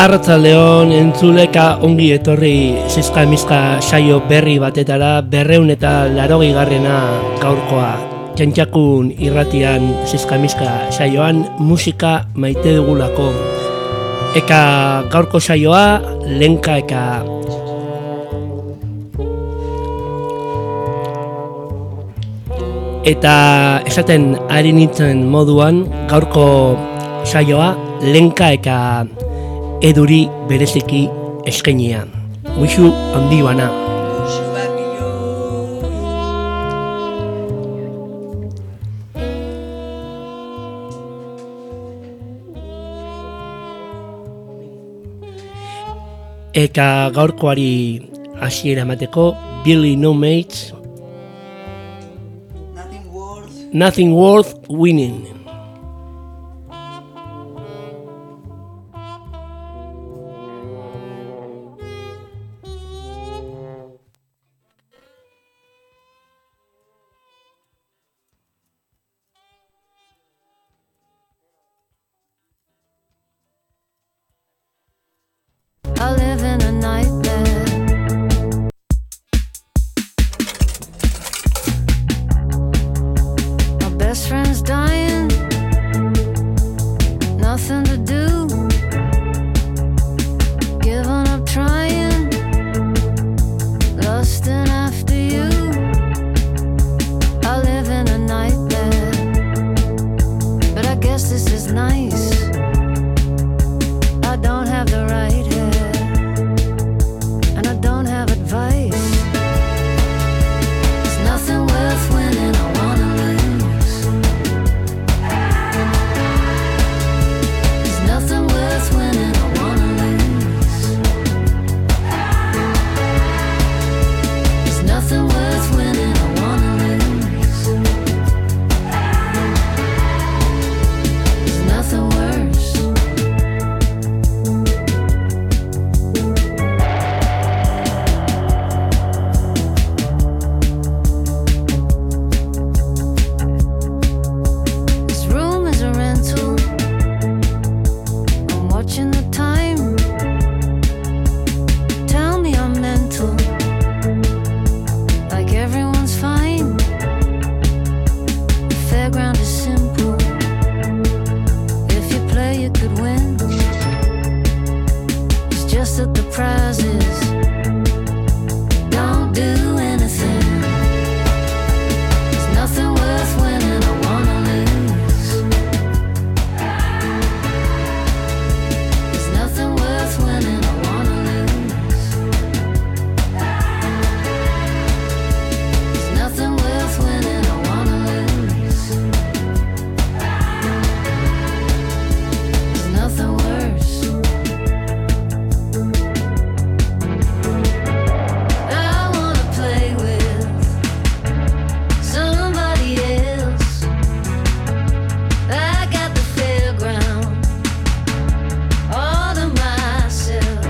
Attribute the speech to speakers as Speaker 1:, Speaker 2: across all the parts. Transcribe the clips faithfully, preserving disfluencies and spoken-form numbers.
Speaker 1: Arratsaldeon entzuleka ongi etorri zizka mizka saio berri batetara, berreun eta larogei garrena gaurkoa. Txantxakun irratian zizka mizka saioan musika maite dugulako. Eka gaurko saioa, lenka eka eta esaten ari nintzen moduan, gaurko saioa, lenka eka eduri bereziki eskainia. Muixu handi bana. Eka gaurkoari hasiera emateko, Billy No Mates,
Speaker 2: Nothing worth,
Speaker 1: Nothing Worth Winning.
Speaker 3: I live in a nightmare. My best friend's dying, nothing to do, giving up trying, lusting after you. I live in a nightmare, but I guess this is nice. I don't have the right hair, and I don't have advice. There's nothing worth winning, I wanna lose. There's nothing worth winning, I wanna lose. There's nothing worth winning, I wanna lose. There's nothing worse. This room is a rental. I'm watching the time. Tell me I'm mental, like everyone's fine. The fairground is simple. If you play, you could win. It's just that the prizes don't do anything. There's nothing worth winning, I wanna lose. There's nothing worth winning, I wanna lose. There's nothing worth winning, I wanna lose. There's nothing worse. I wanna play with somebody else. I got the fairground all to myself.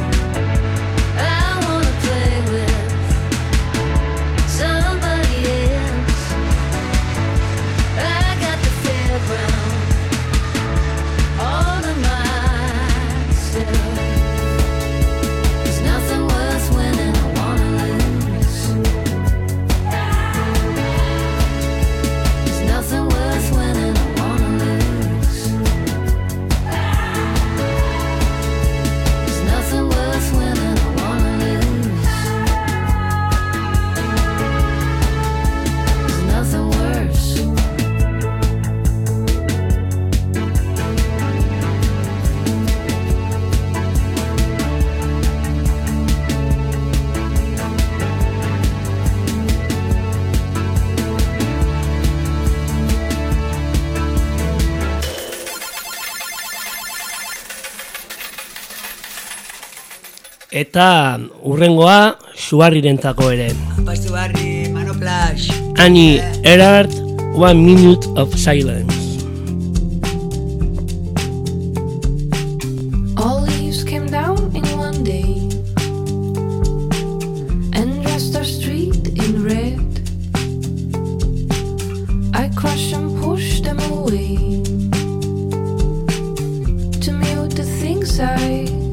Speaker 3: I wanna play with somebody else. I got the fairground all to myself. There's nothing worth winning, I wanna lose. There's nothing worth winning, I wanna lose. There's nothing worth winning, I wanna lose. There's nothing worse.
Speaker 1: Eta urrengoa Suarrirentzako ere.
Speaker 2: Pastu barri, Mano Flash.
Speaker 1: Annie Erhard, One Minute of Silence.
Speaker 4: All leaves came down in one day and dressed our street in red. I crushed and pushed them away to mute the things I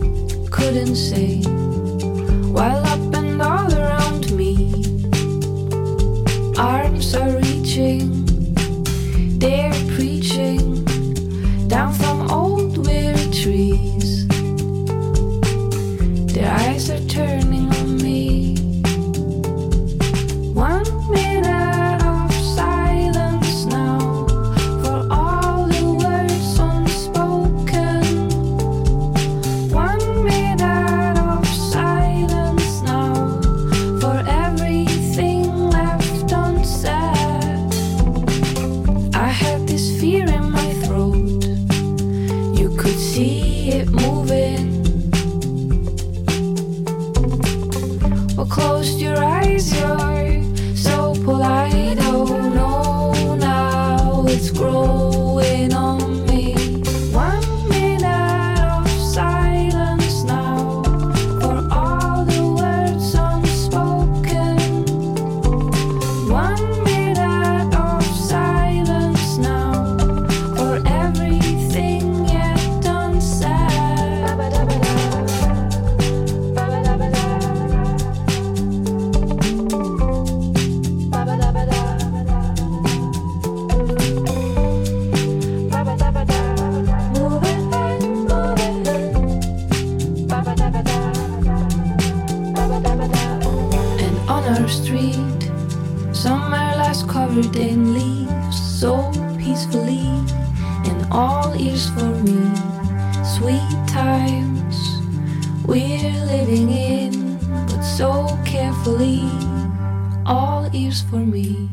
Speaker 4: night. Summer lies covered in leaves, so peacefully, and all is for me. Sweet times we're living in, but so carefully, all is for me.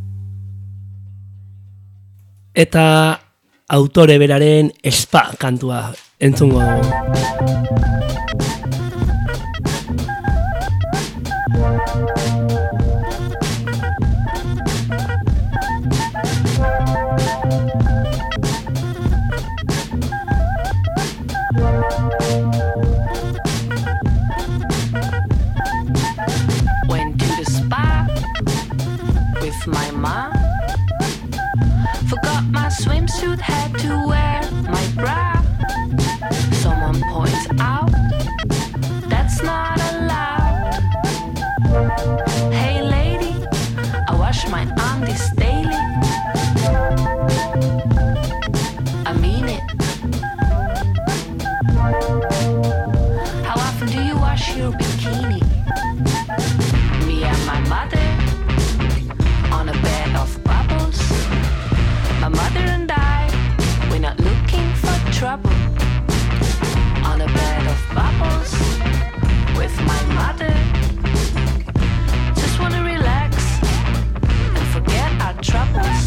Speaker 1: Eta autore beraren Spa kantua entzungo dugu.
Speaker 5: Went to the spa with my mom. Forgot my swimsuit, had to wear my bra. Someone points out that's not allowed. Hey lady, I wash my undies daily. I mean it. How often do you wash your bikini? Me and my mother on a bed of bubbles. My mother and I, we're not looking for trouble. On a bed of bubbles with my mother. Just wanna relax and forget our troubles.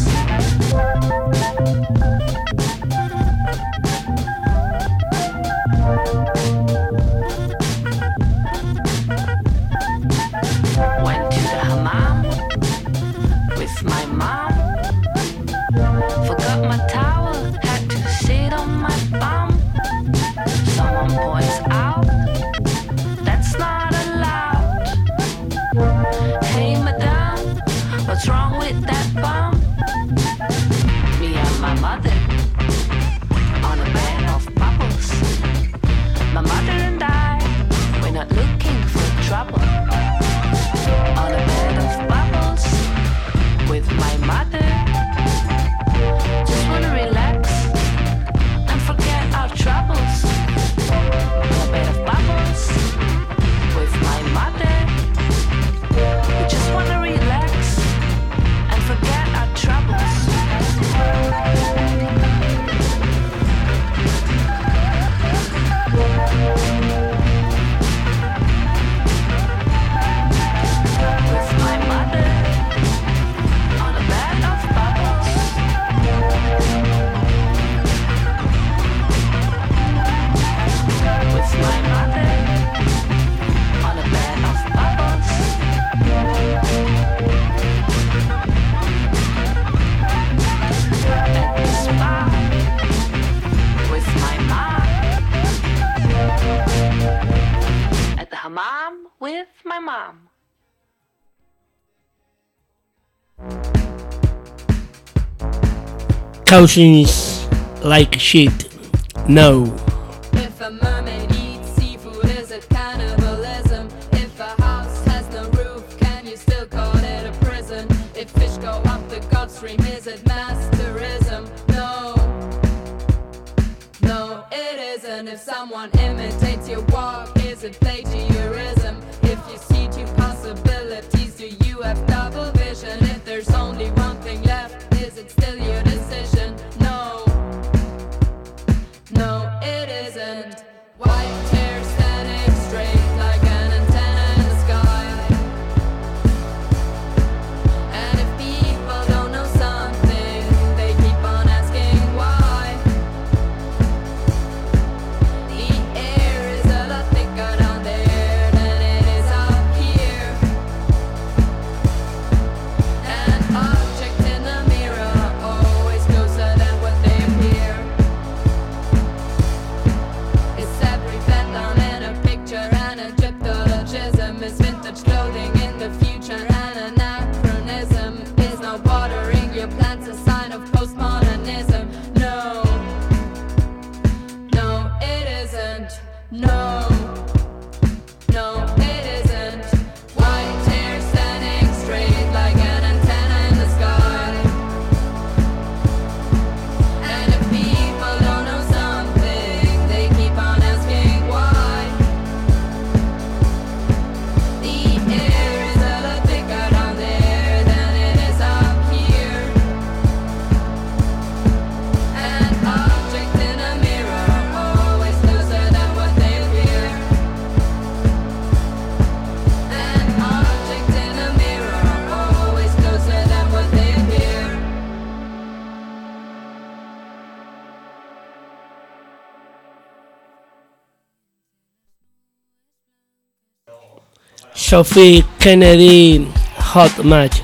Speaker 5: Went to the hammam with my mom. Forgot my towel, had to sit on my bum. Someone points out that's not allowed. Hey madame, what's wrong with that bum? Me and my mother on a bed of bubbles. My mother and I, we're not looking for trouble. On a bed of bubbles with my mother. Just wanna relax and forget our troubles. On a bed of bubbles with my mother. We just wanna relax and forget our troubles. With my mother on a bed of bubbles. With my mother on a bed of bubbles. At the spa with my mom. At the hammam with my mom.
Speaker 1: Cousins like shit. No.
Speaker 6: If a mermaid eats seafood, is it cannibalism? If a house has no roof, can you still call it a prison? If fish go up the Gulf Stream, is it mass tourism? No, no, it isn't. If someone imitates your walk, is it plagiarism? If you see two possibilities, do you have double vision? If there's only one thing left, is it still your decision? No, no, it isn't. White hair standing straight like an antenna in the sky. And if people don't know something, they keep on asking why. The air is a lot thicker down there than it
Speaker 1: Sophie Kennedy, Hot Match.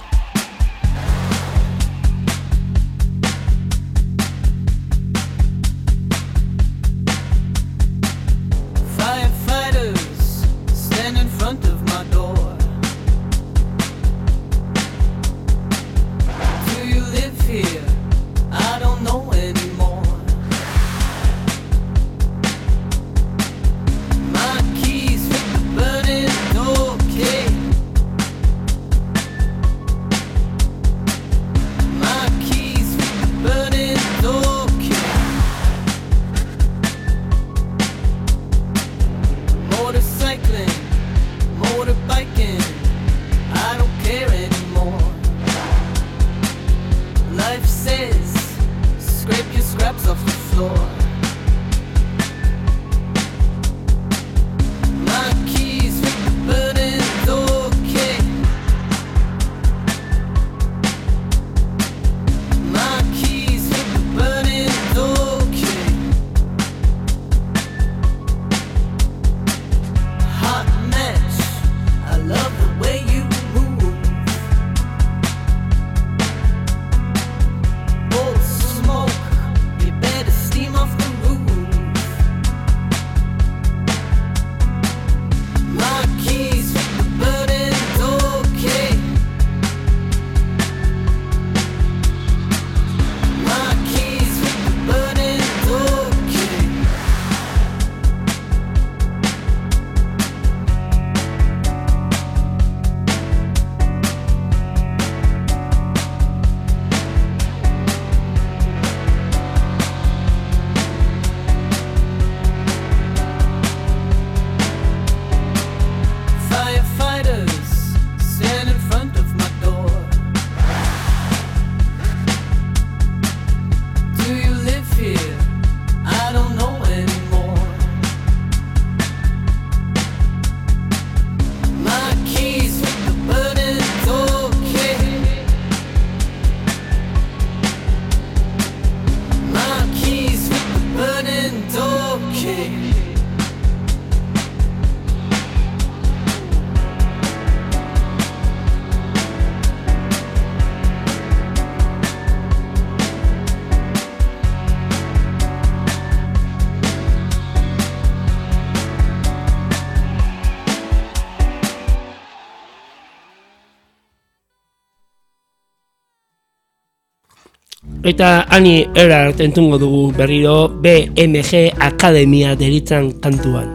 Speaker 1: Eta hani erart entzungo dugu berriro B M G Akademia deritzan kantuan.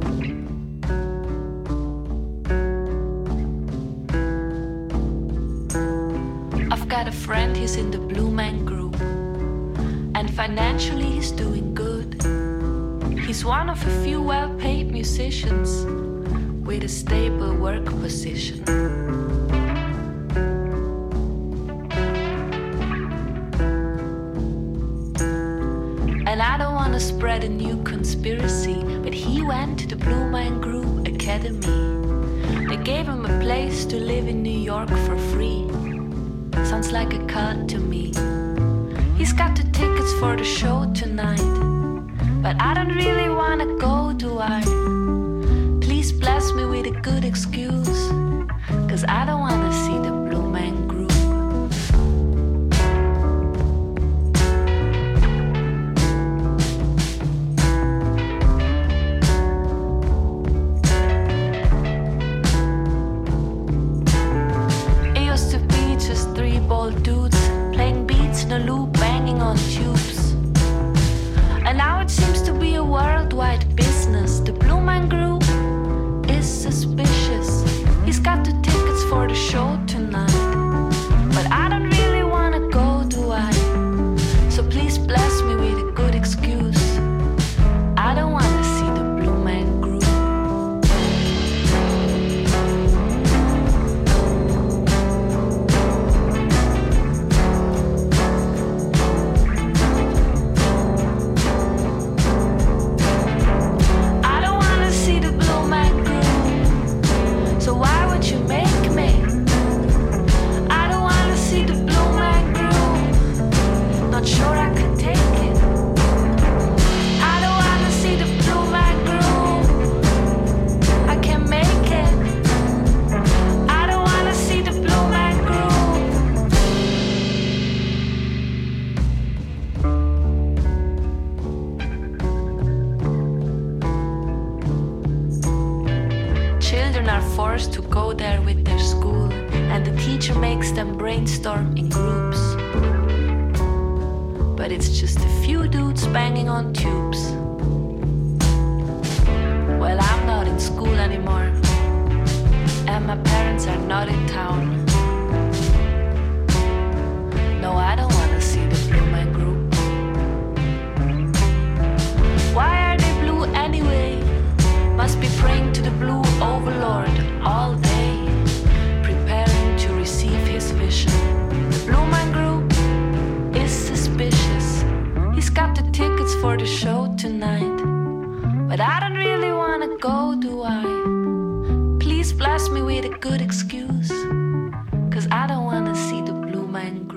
Speaker 5: I've got a friend, he's in the Blue Man Group, and financially he's doing good. He's one of a few well-paid musicians with a stable work position. And I don't want to spread a new conspiracy, but he went to the Blue Man Group Academy. They gave him a place to live in New York for free. Sounds like a cult to me. He's got the tickets for the show tonight, but I don't really want to go, do I? Please bless me with a good excuse, cause I don't want to see the Blue Man Group. Dudes playing beats in a loop, banging on tubes. And now it seems to be a worldwide business. The Blue Man Group is suspicious. He's got the tickets for the show tonight, but I don't really wanna go, do I? So please bless me with a good excuse. I don't wanna see the Blue Man Group. Nature makes them brainstorm in groups. But it's just a few dudes banging on tubes. Well, I'm not in school anymore, and my parents are not in town. No, I don't wanna see the Blue Man Group. Why are they blue anyway? Must be praying to the blue overlord all day, preparing to receive his vision. The Blue Man Group is suspicious. He's got the tickets for the show tonight, but I don't really wanna go, do I? Please bless me with a good excuse, 'cause I don't wanna see the Blue Man Group.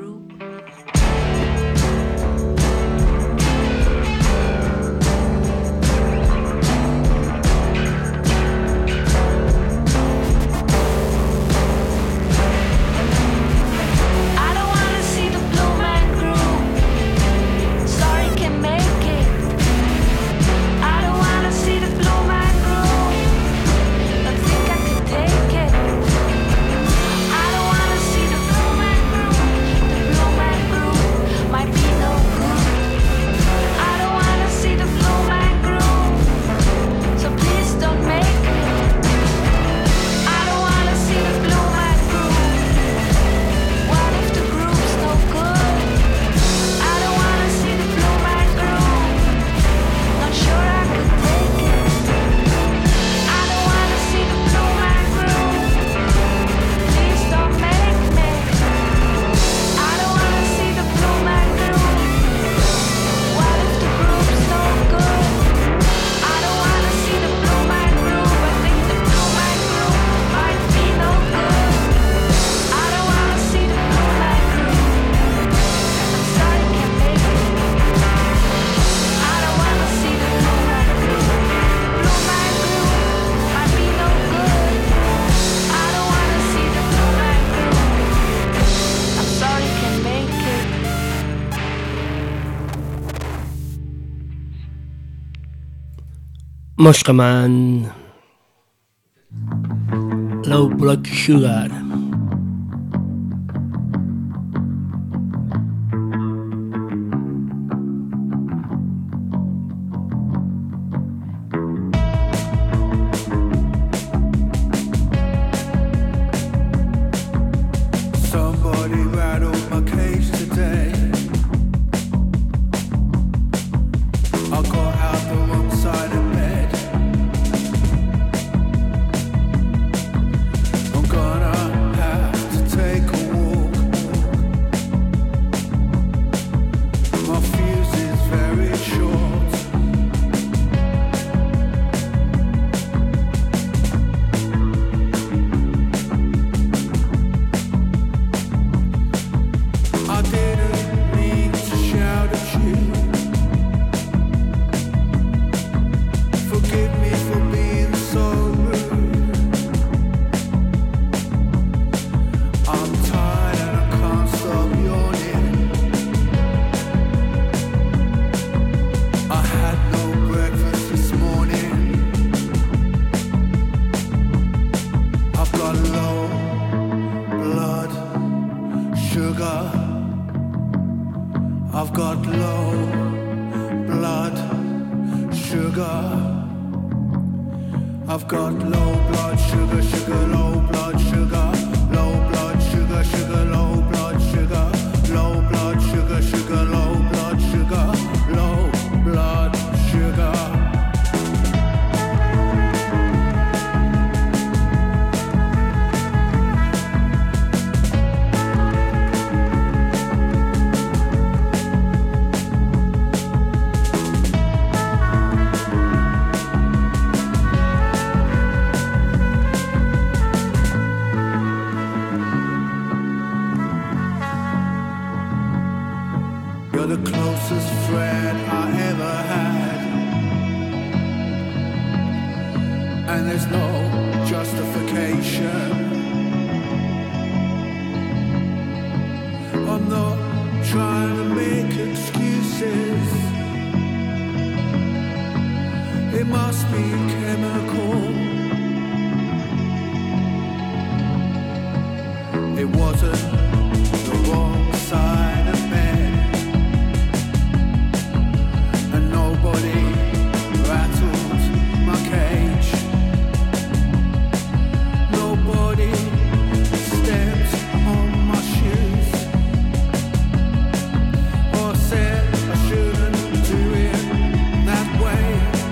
Speaker 1: Moskaman, Low Blood Sugar.
Speaker 7: Somebody rattled my cage today. I got out the wrong side of bed. I'm gonna have to take a walk. My fuse is very short. I didn't mean to shout at you. Forgive me for being so rude. I'm tired and I can't stop yawning. I had no breakfast this morning. I've got low blood sugar. I've got low blood sugar. I've got low blood sugar, sugar, low blood sugar, low blood sugar, sugar, low blood sugar, low blood sugar, sugar, low blood sugar, low blood sugar. You're the closest friend I ever had, and there's no justification. I'm not trying to make excuses. It must be chemical. It wasn't the wrong side of bed, and nobody rattled my cage. Nobody stepped on my shoes or said I shouldn't do it that way.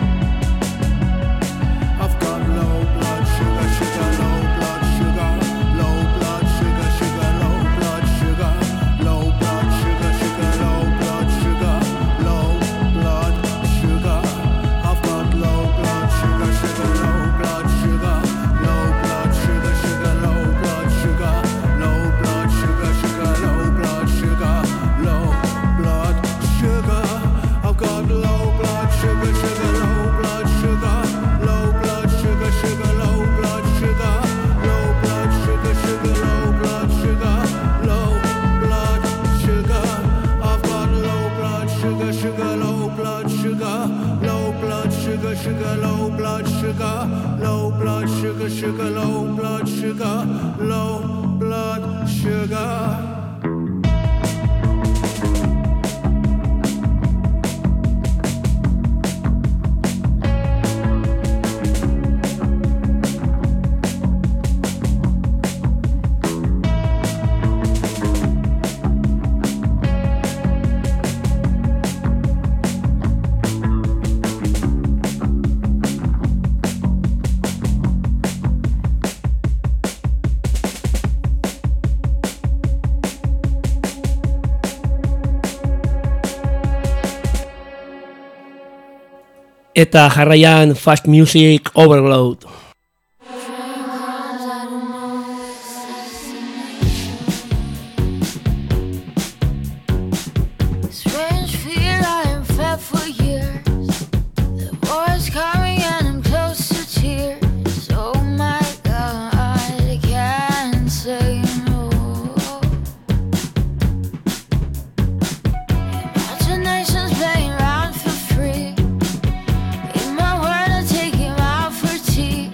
Speaker 7: I've got low blood sugar, sugar, low blood sugar, low blood sugar, sugar, low blood sugar, low blood sugar, sugar, low blood sugar, low blood sugar. I've got low blood sugar, sugar, low blood sugar, low blood sugar, sugar, low blood sugar, low blood sugar, sugar, low blood sugar, low blood sugar. I've got low blood sugar, sugar, low blood sugar, low blood sugar, sugar, low blood sugar, low blood sugar, sugar, low blood sugar, low blood sugar. I've got low blood sugar, sugar, low blood sugar, low blood sugar, sugar, low blood sugar, low blood sugar, sugar, low blood sugar, low blood sugar.
Speaker 1: Eta jarraian Fast Music Overload.
Speaker 3: Strange fear I am fed for years. The war is coming and I'm close to tears. Oh my God, I can't say no. Imagination's playing around for free. In my word, I take him out for tea.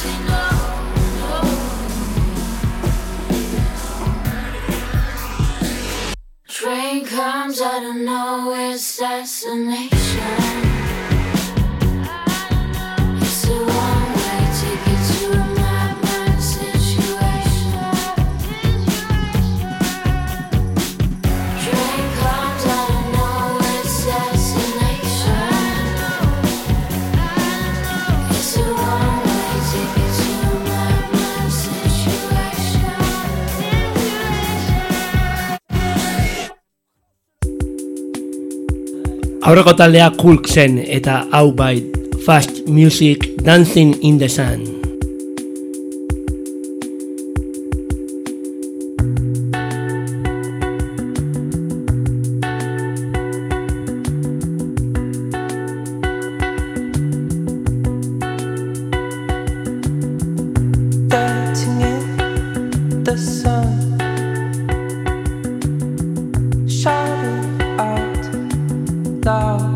Speaker 4: say no, no. Train comes out of nowhere, assassination. It's a one-way ticket to a madman situation. Train comes out of nowhere, assassination. It's a one-way ticket to a madman situation.
Speaker 1: Aurreko taldea Kulk zen eta hau bai Fast Music Dancing in the Sun.
Speaker 8: Dancing in the sun, shouting out loud,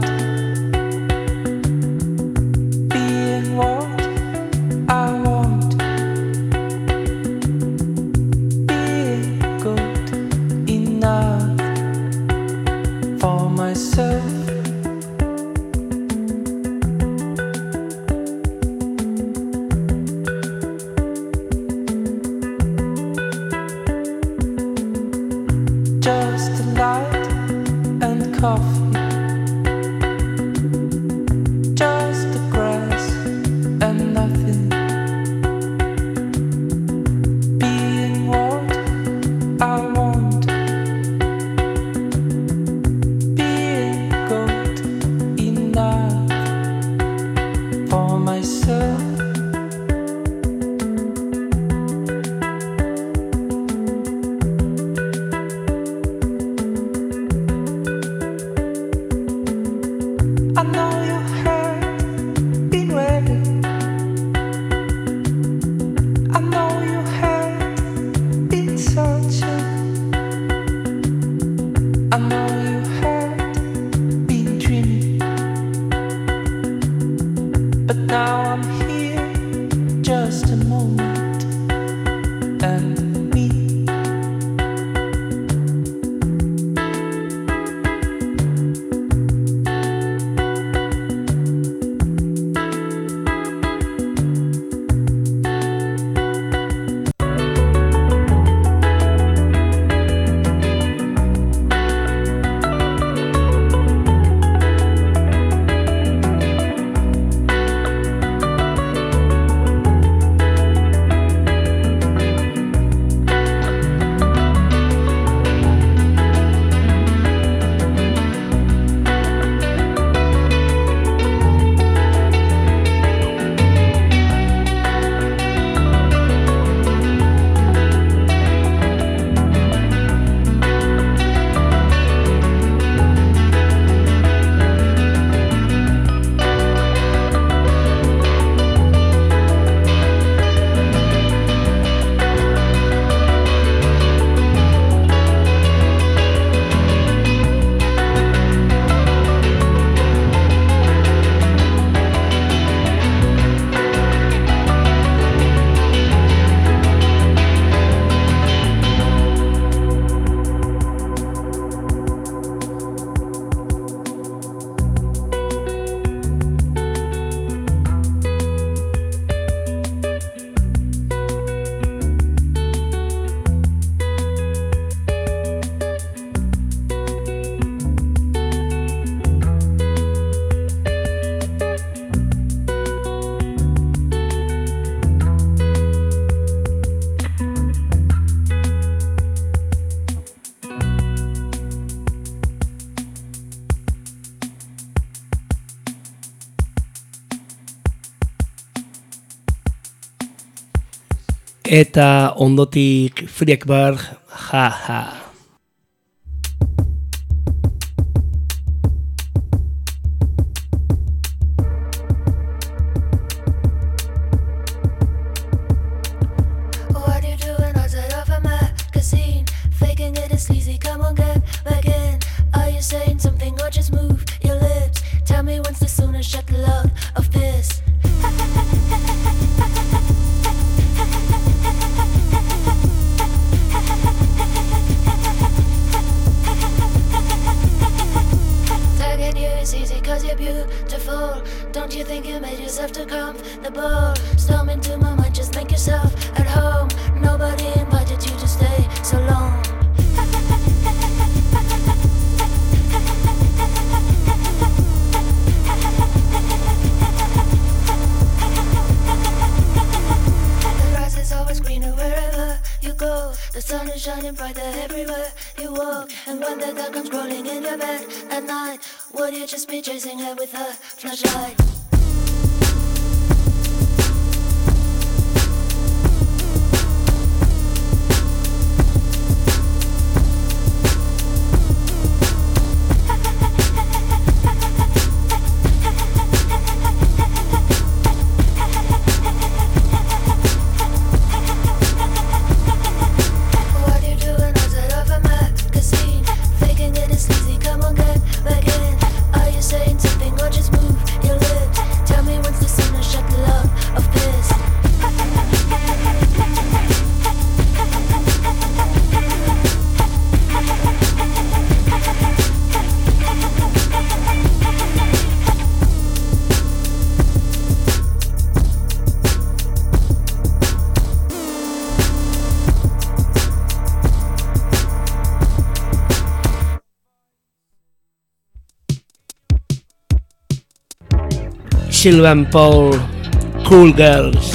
Speaker 8: being what I want, being good enough for myself. Just a light and coffee, just the grass and nothing, being what I want, being good enough for myself. I know you have been waiting. I know you have been searching. I know you have been dreaming. But now I'm here, just a moment, and me.
Speaker 1: Eta ondotik Friedberg, ja ja.
Speaker 4: What are you doing outside of a magazine? Faking it is sleazy, come on, get back in. Are you saying something or just move your lips? Tell me when's the sooner shut the load of this.
Speaker 3: The sun is shining brighter everywhere you walk. And when the dark comes crawling in your bed at night, would you just be chasing her with her flashlight?
Speaker 1: Sylvan Paul, Cool Girls.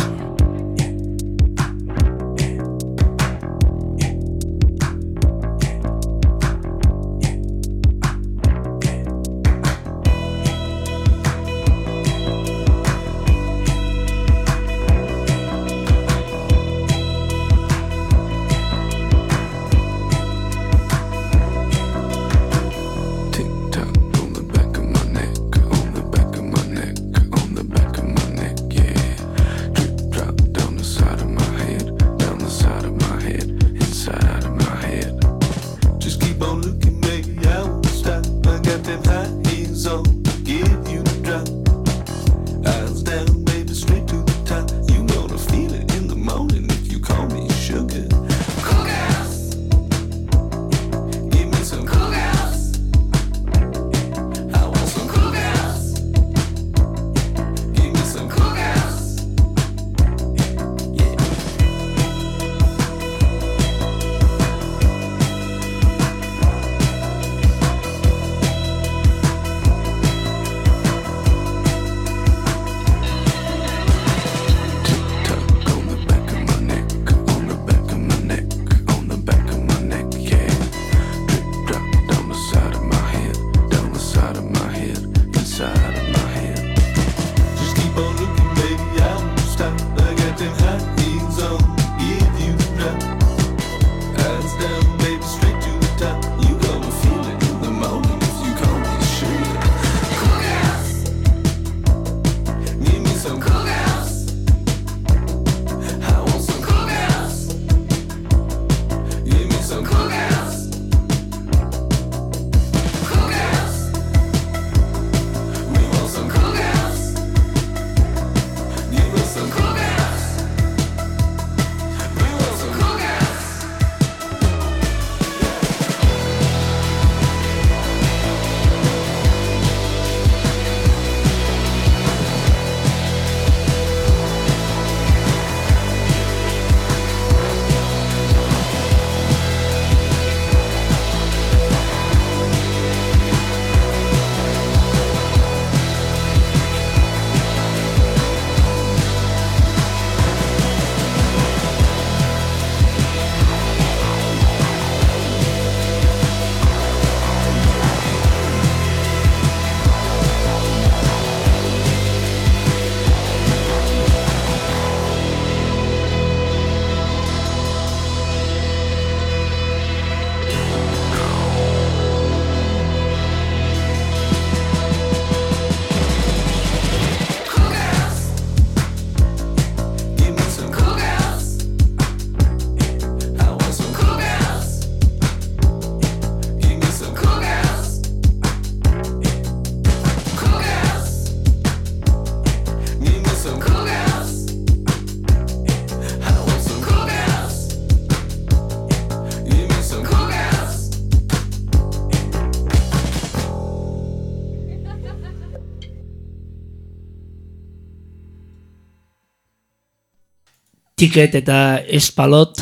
Speaker 1: Ticket eta Espalot.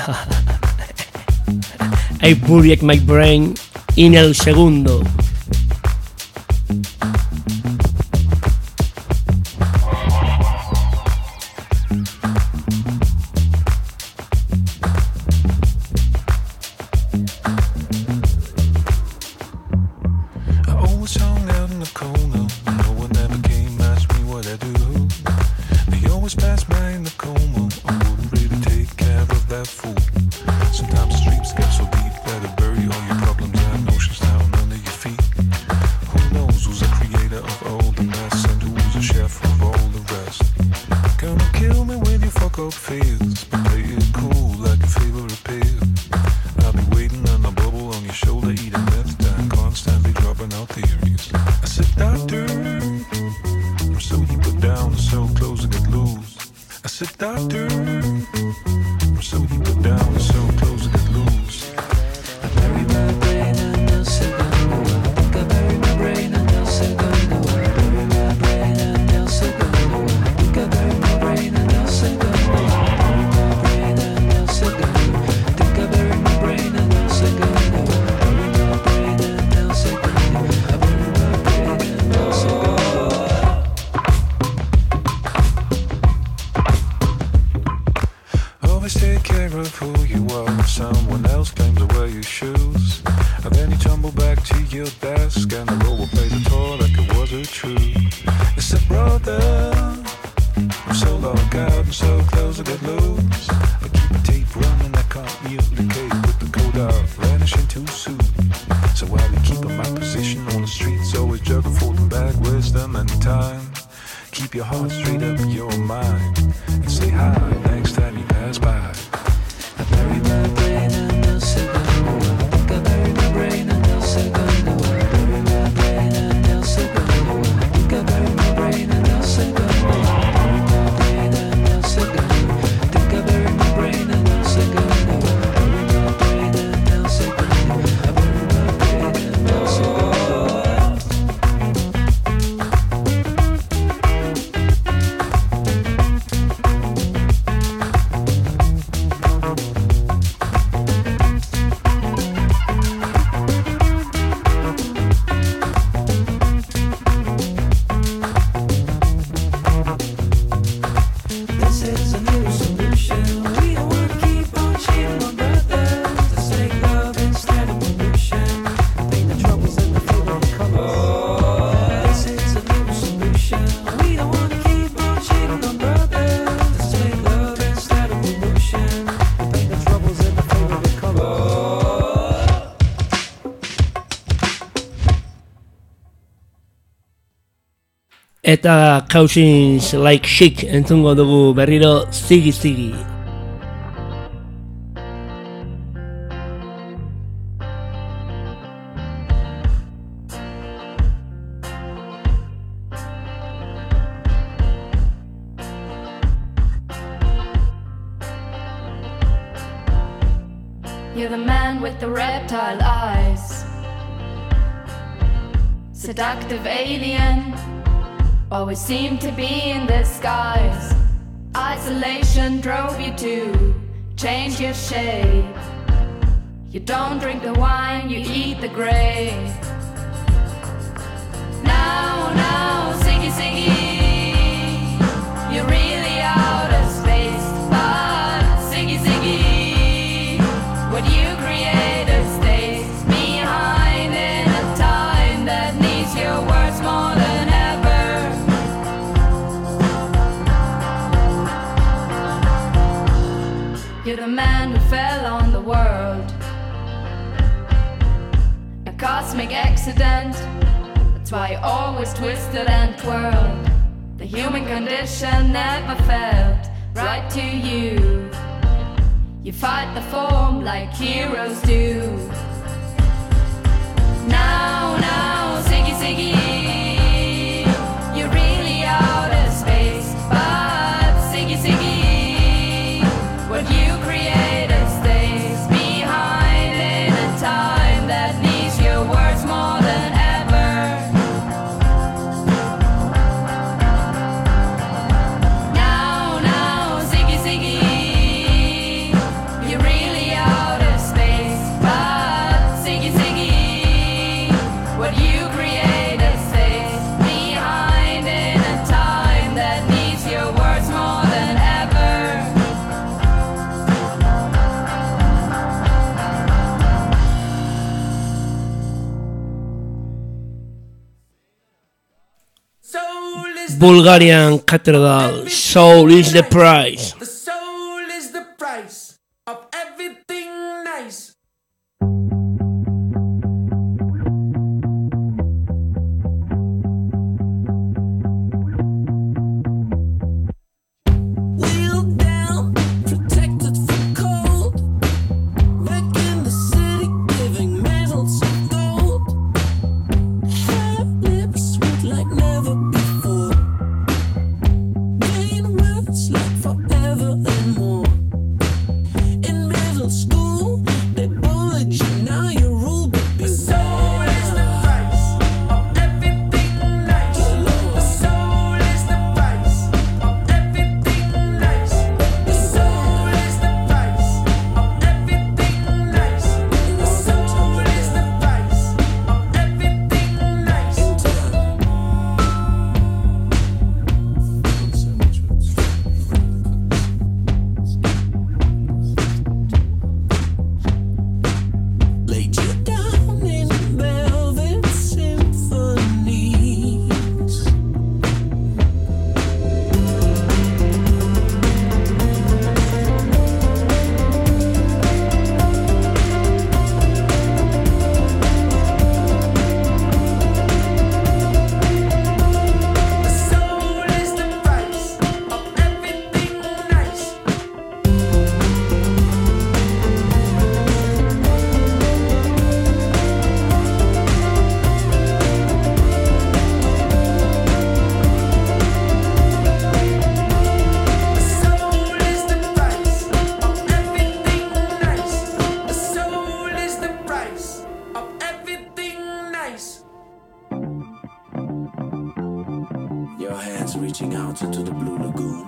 Speaker 1: I buried my brain in el segundo.
Speaker 9: in the coma. I wouldn't really take care of that fool. Sometimes the streets get so deep that it bury all your problems and notions down under your feet. Who knows who's the creator of all the mess and who's the chef of all the rest? Gonna kill me with your fuck up fears, but play it cool like your favorite pill. I'll be waiting on a bubble on your shoulder, eating meth and constantly dropping out theories. I said, doctor, I'm so he put down, so close to get loose. I said, doctor, I'm so he put down, so close to get loose. I bury my brain and I'll say go. I think I bury my brain and I'll say go. I bury my brain and I'll say go. I think I bury my brain and I'll say go. I bury my brain and I'll say go. I think I bury my brain and I'll say go. I bury my brain and I'll say go. I bury my brain and I'll say go. Always take care of who you are if someone else claims to wear your shoes. And then you tumble back to your desk and the rover plays a tour like it was a truth. It's a brother, I'm so locked out and so close to get loose. I keep a tape running, I can't communicate with the code out, vanishing too soon. So while we keep my position on the streets, always juggle folding back wisdom and time. Keep your heart straight up your mind and say hi next time you pass by. I bury my brain and I'll say go. I think I bury my brain and I'll say go. I bury my brain and I'll say go. I think I bury my brain and I'll say go. I bury my brain and I'll say go. I think I bury my brain and I'll say go. I bury my brain and I'll say go. I bury my brain and I'll say go. This is a new solution. We don't want to keep on cheating on brothers. Let's make love instead of pollution. Paint the troubles in the favorite colors. This is a new solution. We don't want to keep on cheating on brothers. Let's make love instead of pollution. Paint the troubles in the favorite colors.
Speaker 1: Eta Cousins Like Chic entzungo dugu berriro zigi zigi.
Speaker 6: You're the man with the reptile eyes, seductive alien, always seem to be in disguise. Isolation drove you to change your shape. You don't drink the wine, you eat the grape. Now, now, Ziggy Ziggy, you're really out of space. But Ziggy Ziggy, what you created stays behind in a time that needs your words more than ever. You're the man who fell on the world, a cosmic accident. That's why you always twisted and twirled. The human condition never felt right to you. You fight the form like heroes do. Now, now, Ziggy Ziggy, you're really out of space. But Ziggy Ziggy, what you created stays behind in a time that needs your words more than ever. Now, now, Ziggy Ziggy, you're really out of space. But Ziggy Ziggy, what you created stays behind in a time that needs your words more than ever.
Speaker 1: Bulgarian Cathedral, Soul is the Price.
Speaker 8: The soul is the price of everything nice. Wheeled down, protected from cold. Back in the city, giving medals of gold. Hair, lips sweet like never before. Vain words like forever and more. In middle school, they bullied you, now you rule, but be the soul is the price of everything nice. The soul is the price of everything nice. The soul is the price of everything nice. The soul is the price of everything nice. Laid you down in velvet symphonies. The soul is the price of everything nice. The soul is the price of everything nice. The soul is the price of everything nice. Your hands reaching out into the blue lagoon.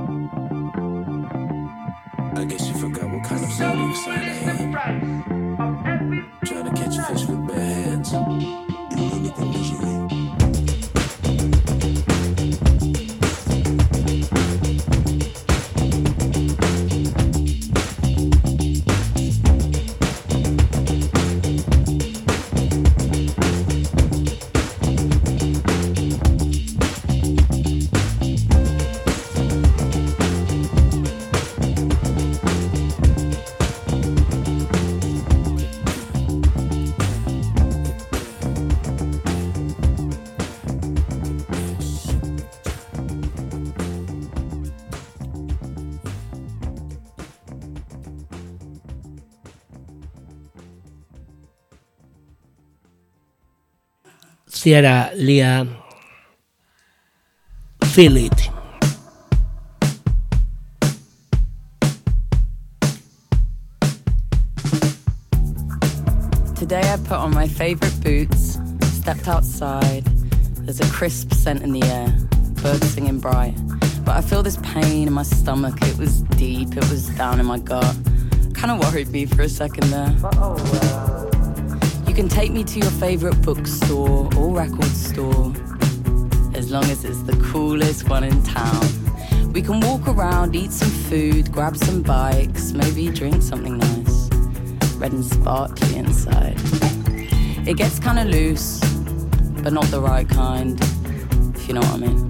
Speaker 8: I guess you forgot what kind of zodiac sign I am. Trying to catch a fish with bare hands.
Speaker 1: Sierra Leah, Feel It.
Speaker 10: Today I put on my favorite boots, stepped outside. There's a crisp scent in the air, birds singing bright. But I feel this pain in my stomach. It was deep, it was down in my gut. Kind of worried me for a second there. You can take me to your favorite bookstore or record store, as long as it's the coolest one in town. We can walk around, eat some food, grab some bikes, maybe drink something nice, red and sparkly inside. It gets kinda loose, but not the right kind, if you know what I mean.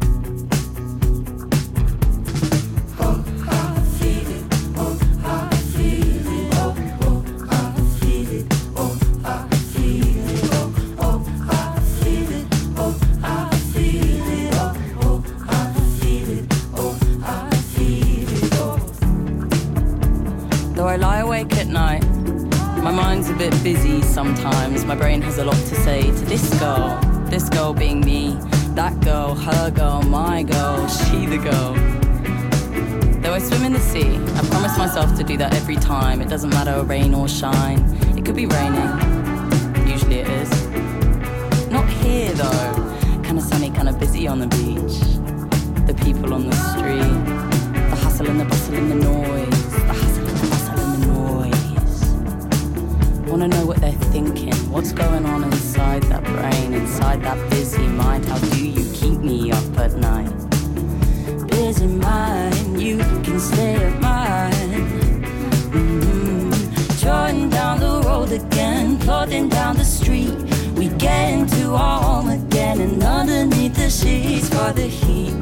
Speaker 10: Though I lie awake at night, my mind's a bit busy sometimes. My brain has a lot to say to this girl, this girl being me, that girl, her girl, my girl, she the girl. Though I swim in the sea, I promise myself to do that every time. It doesn't matter rain or shine. It could be raining, usually it is. Not here though, kinda sunny, kinda busy on the beach. The people on the street, the hustle and the bustle and the noise, the hustle and the bustle and the noise. Wanna know what they're thinking, what's going on inside that brain, inside that busy mind. How do you keep me up at night? Busy mind, you can stay at mine. Mm-hmm. Trotting down the road again, plodding down the street. We get into our home again, and underneath the sheets for the heat.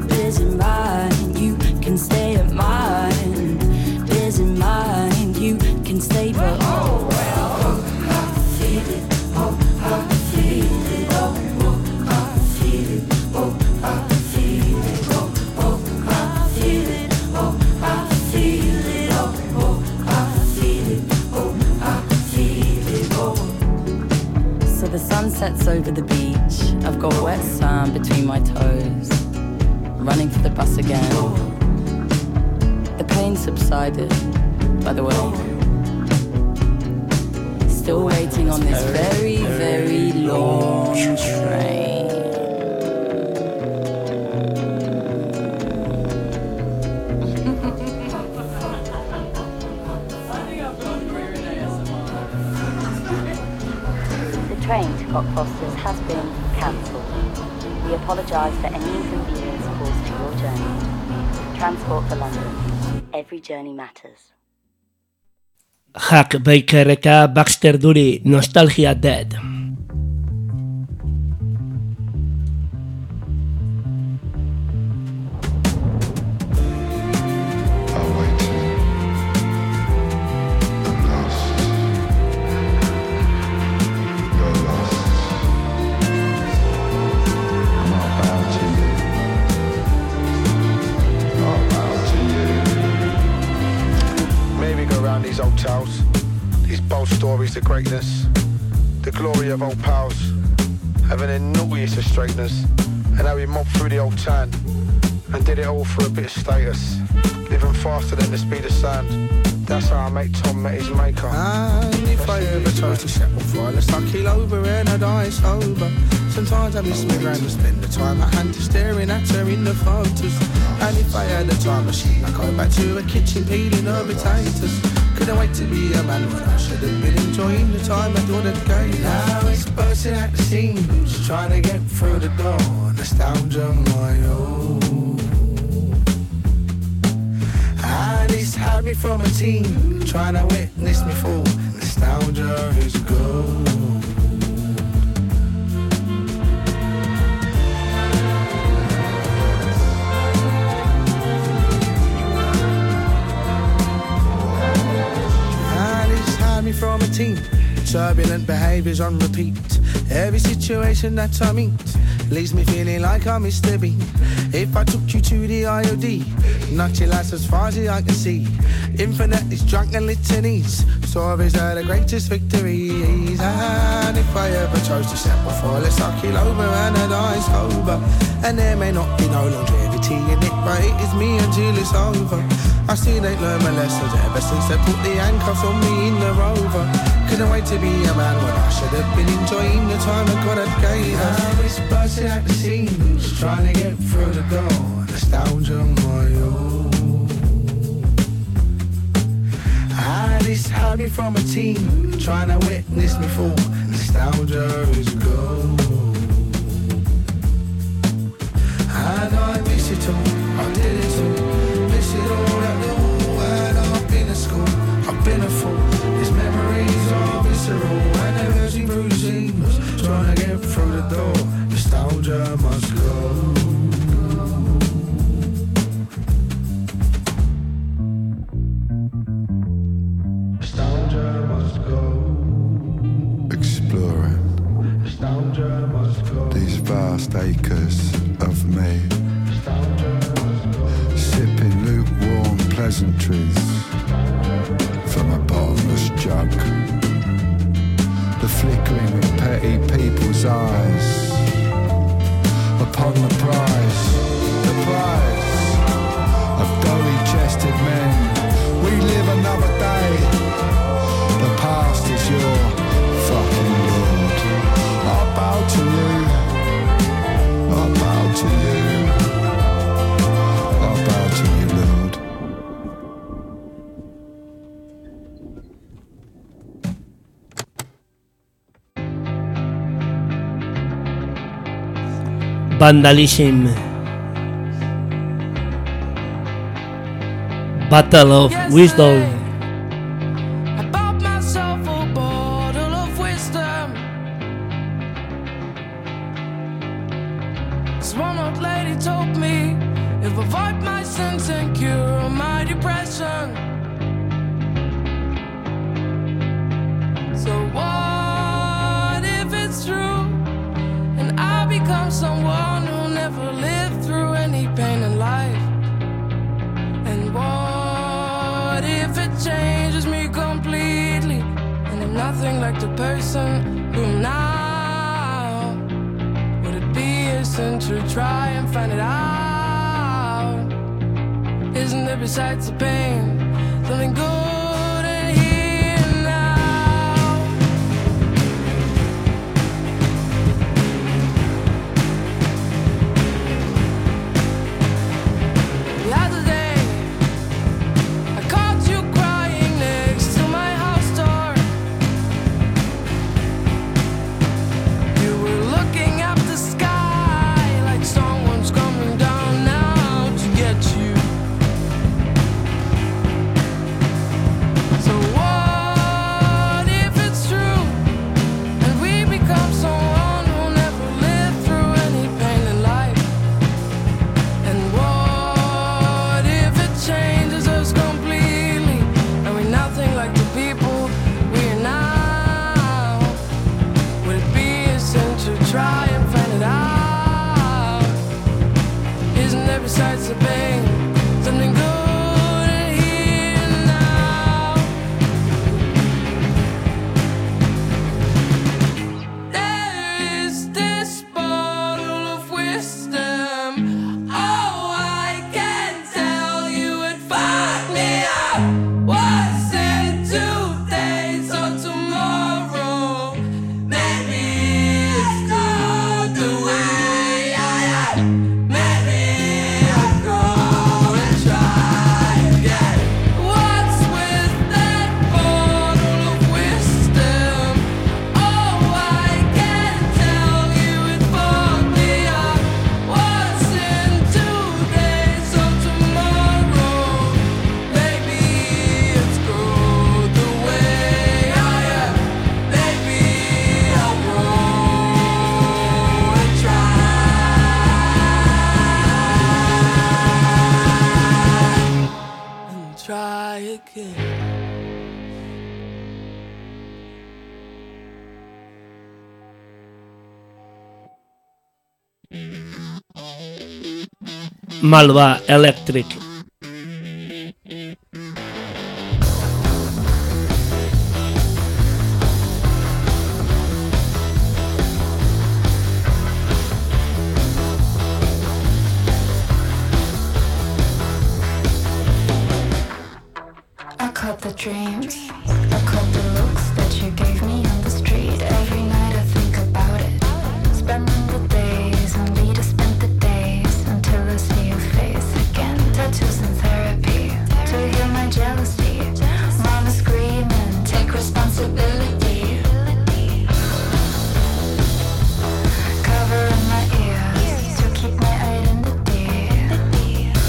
Speaker 10: sunsets over the beach. I've got wet sand between my toes. Running for the bus again. The pain subsided, by the way. Still waiting on this very, very long train.
Speaker 11: The train to Cockfosters has been cancelled. We apologise for any inconvenience caused to your journey. Transport for London. Every journey matters.
Speaker 1: Huck Baker eta Baxter Dury, Nostalgia Dead.
Speaker 12: These old tales, these bold stories of greatness, the glory of old pals, having the naughtiest of straighteners, and how we mobbed through the old town and did it all for a bit of status, living faster than the speed of sound. That's how I mate Tom met his maker.
Speaker 13: And if I ever chose to settle for a stuck heel over and I die sober, sometimes I miss my grand and spend the time at hand to staring at her in the photos. And if I had a time machine, I'd go back to a kitchen peeling her potatoes. Couldn't wait to be a man when I should have been enjoying the time I thought I'd go. Now it's bursting at the seams, trying to get through the door. Nostalgia, my own. And it's had me from a team, trying to witness me fall. Nostalgia is gold. From a team, turbulent behaviours on repeat. Every situation that I meet leaves me feeling like I'm Mister Bean. If I took you to the I O D, knocked your lights as far as I can see. Infinite is drunk and litanies, stories are the greatest victories. And if I ever chose to settle for less, I'll kill over and I die sober. And there may not be no longevity in it, but it is me until it's over. I still ain't learned my lessons ever since they put the handcuffs on me in the Rover. Couldn't wait to be a man when I should have been enjoying the time I got at gave us. Now it's bursting at the seams, trying to get through the door. Nostalgia, my own. And it's had me from a team, trying to witness me fall. Nostalgia is gold. And I miss it all, I did it all. Miss it all at the wall, and I've been at school, I've been a fool. These memories are visceral, and they're rushing through the seams, trying to get through the door. Nostalgia must go. Nostalgia must go.
Speaker 14: Exploring
Speaker 13: Nostalgia must go.
Speaker 14: these vast acres of me. Sipping lukewarm pleasantries from a bottomless jug. The flickering of petty people's eyes upon the prize, the prize of doughy-chested men. We live another day. The past is your fucking lord. I bow to you. I bow to you. I bow to you, Lord.
Speaker 1: Vandalism. Battle of Wisdom.
Speaker 8: I bought myself a bottle of wisdom. This one old lady told me, if I avoid my sins and cure my depression. So what if it's true, and I become someone who never lived through any pain in life? And what if it changes me completely, and I'm nothing like the person who now
Speaker 15: sin to try and find it out? Isn't there besides the pain something good in here now? The other day I caught you crying next to my house door. You were looking up the sky like someone's coming down now to get you. So what if it's true and we become someone who never lived through any pain in life? And what if it changes us completely and we're nothing like the people we are now? Would it be a sin to try and find it out? Isn't there besides the pain something good in here now? There is this bottle of wisdom. Oh, I can tell you it fucked me up. Was it today or tomorrow? Maybe it's good the way I am. Maybe I'll go and try again. What's with that bottle of wisdom? Oh, I can tell you it fucked me up. What's in today or tomorrow? Maybe it's good the way I am. Maybe I'll go and try and try again.
Speaker 1: Malva Electric.
Speaker 4: I caught the dreams, I caught the looks that you gave me on the street. Every night I think about it, spending the days, and we just spent the days until I see your face again. Tattoos and therapy to heal my jealousy. Mama screaming, take responsibility. Covering my ears to keep my identity.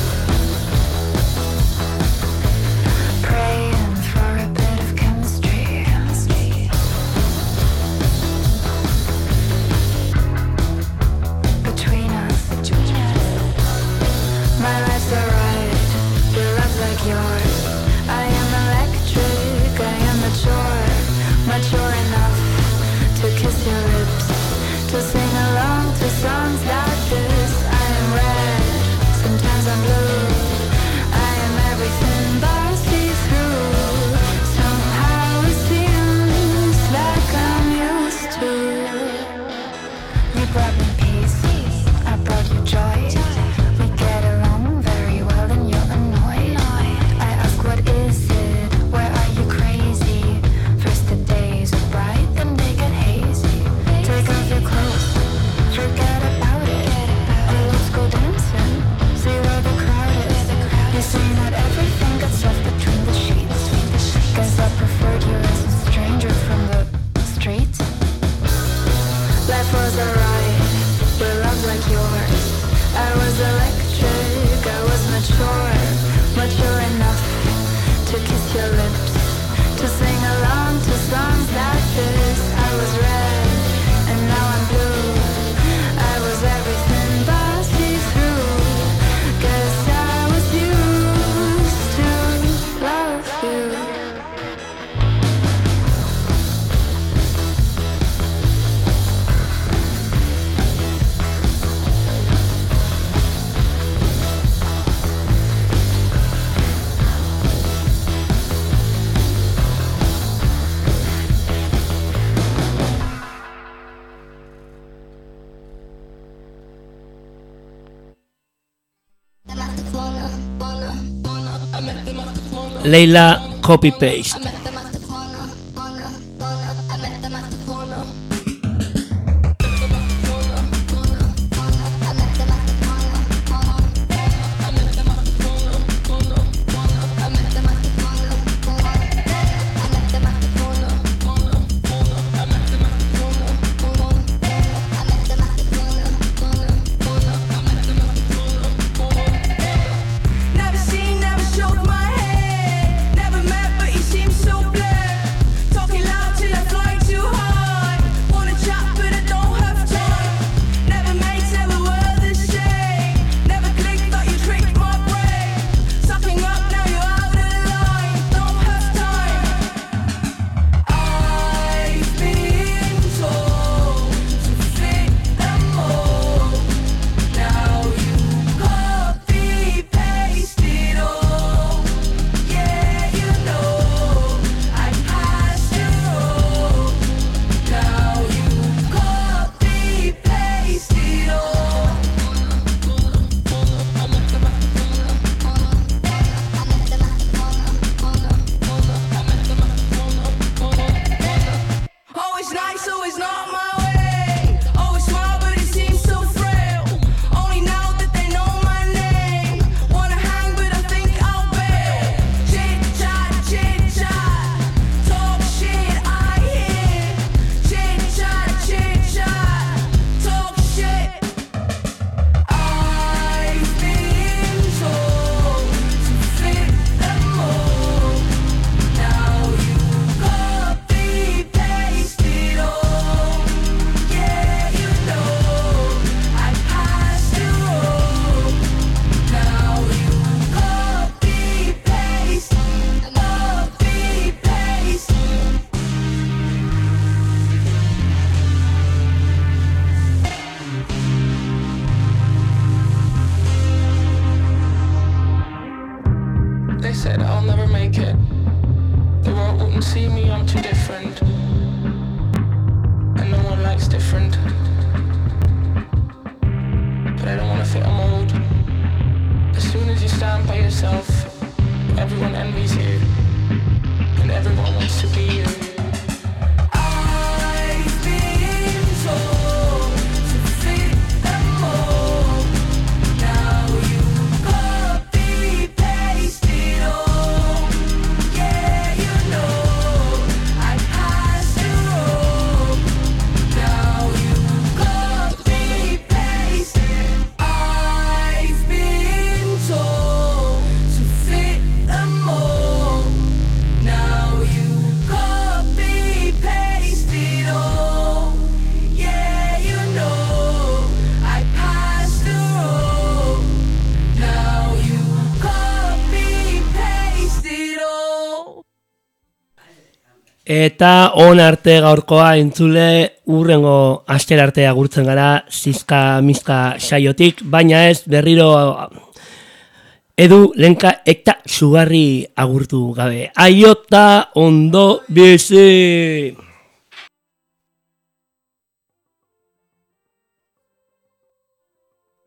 Speaker 4: Praying for a bit of chemistry.
Speaker 1: Leila Copy Paste.
Speaker 15: Never seen, never shook my head. Never met, but he seems so blessed. Talking loud till I fly too high. Wanna chat, but I don't have time. Never mates, never were the same. Never clicked, thought you tricked my brain. Sucking up, now you're out of line. Don't have time. I've been told to fit the mold. Now you copy paste it all. Yeah, you know I passed your role. Now you copy paste it all. Always nice, always not my way. Always smile, but it seems so frail. Only now that they know my name. Wanna hang, but I think I'll bail. Chit chat, chit chat. Talk shit, I hear. Chit chat, chit chat. Talk shit. I've been told to fit the mold. Now you copy paste it all. Yeah, you know I passed your role. Now you copy paste, copy paste.
Speaker 16: They said I'll never make it. The world wouldn't see me, I'm too different. And no one likes different. But I don't wanna fit a mold. As soon as you stand by yourself, everyone envies you. And everyone wants to be you.
Speaker 15: I've been told to fit the mold. Now you copy paste it all. Yeah, you know I passed your role. Now you copy paste. I've been told to fit the mold. Now you copy paste it all. Yeah, you know I passed the road. Now you copy paste it all.
Speaker 1: Eta on arte gaurkoa entzule urrengo aster arte agurtzen gara zizka mizka saiotik, baina ez berriro edu lenka eta sugarri agurtu gabe. Aiota ondo bizi!